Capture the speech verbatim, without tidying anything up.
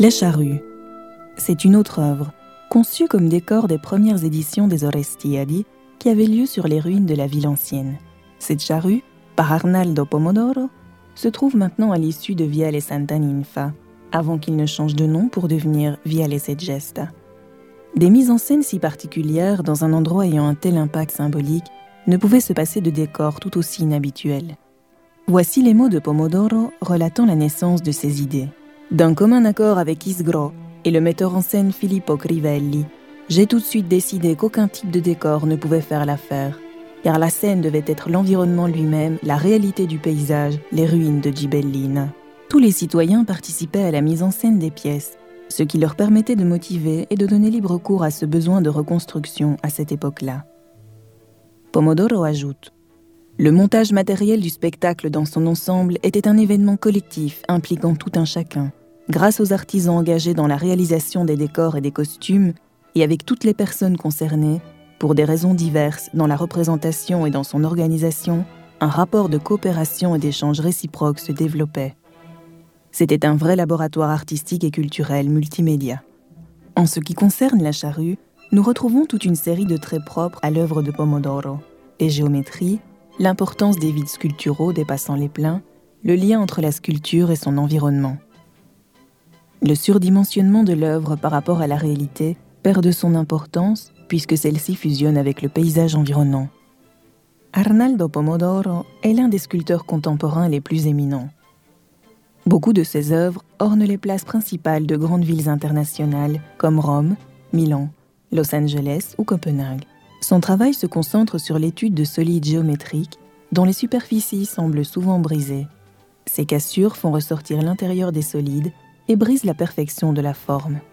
Les charrues. C'est une autre œuvre, conçue comme décor des premières éditions des Orestiadi, qui avaient lieu sur les ruines de la ville ancienne. Cette charrue, par Arnaldo Pomodoro, se trouve maintenant à l'issue de Viale Santa Ninfa, avant qu'il ne change de nom pour devenir Viale Segesta. Des mises en scène si particulières dans un endroit ayant un tel impact symbolique ne pouvaient se passer de décors tout aussi inhabituels. Voici les mots de Pomodoro relatant la naissance de ses idées. D'un commun accord avec Isgro et le metteur en scène Filippo Crivelli, j'ai tout de suite décidé qu'aucun type de décor ne pouvait faire l'affaire, car la scène devait être l'environnement lui-même, la réalité du paysage, les ruines de Ghibellina. Tous les citoyens participaient à la mise en scène des pièces, ce qui leur permettait de motiver et de donner libre cours à ce besoin de reconstruction à cette époque-là. Pomodoro ajoute : le montage matériel du spectacle dans son ensemble était un événement collectif impliquant tout un chacun. Grâce aux artisans engagés dans la réalisation des décors et des costumes, et avec toutes les personnes concernées, pour des raisons diverses dans la représentation et dans son organisation, un rapport de coopération et d'échange réciproque se développait. C'était un vrai laboratoire artistique et culturel multimédia. En ce qui concerne la charrue, nous retrouvons toute une série de traits propres à l'œuvre de Pomodoro. Les géométries, l'importance des vides sculpturaux dépassant les pleins, le lien entre la sculpture et son environnement. Le surdimensionnement de l'œuvre par rapport à la réalité perd de son importance puisque celle-ci fusionne avec le paysage environnant. Arnaldo Pomodoro est l'un des sculpteurs contemporains les plus éminents. Beaucoup de ses œuvres ornent les places principales de grandes villes internationales comme Rome, Milan, Los Angeles ou Copenhague. Son travail se concentre sur l'étude de solides géométriques dont les superficies semblent souvent brisées. Ces cassures font ressortir l'intérieur des solides et brisent la perfection de la forme.